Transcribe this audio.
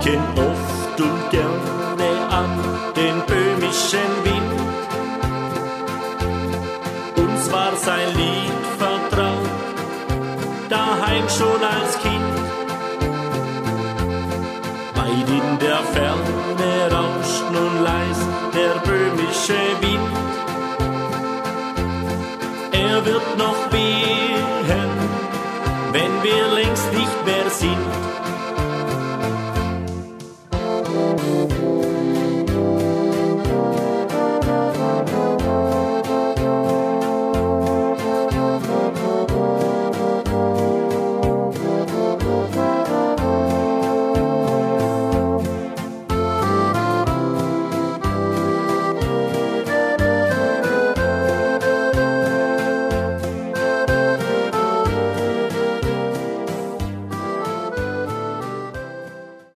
denken oft und gerne an den böhmischen Wind. Uns war sein Lied vertraut, daheim schon als Kind. Weit in der Ferne rauscht nun leis der böhmische Wind. Er wird noch wieder